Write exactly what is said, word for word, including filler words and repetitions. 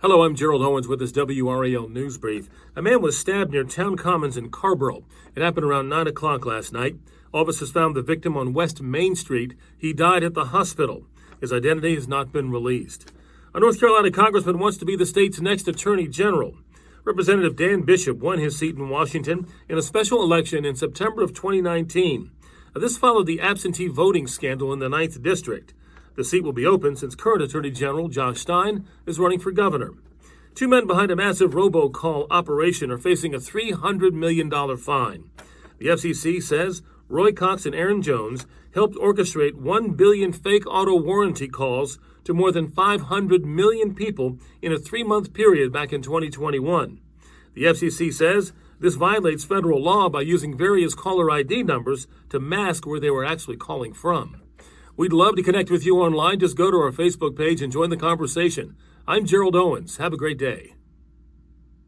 Hello, I'm Gerald Owens with this W R A L News Brief. A man was stabbed near Town Commons in Carrboro. It happened around nine o'clock last night. Officers found the victim on West Main Street. He died at the hospital. His identity has not been released. A North Carolina congressman wants to be the state's next attorney general. Representative Dan Bishop won his seat in Washington in a special election in September of twenty nineteen. This followed the absentee voting scandal in the ninth District. The seat will be open since current Attorney General Josh Stein is running for governor. Two men behind a massive robocall operation are facing a three hundred million dollars fine. The F C C says Roy Cox and Aaron Jones helped orchestrate one billion fake auto warranty calls to more than five hundred million people in a three-month period back in twenty twenty-one. The F C C says this violates federal law by using various caller I D numbers to mask where they were actually calling from. We'd love to connect with you online. Just go to our Facebook page and join the conversation. I'm Gerald Owens. Have a great day.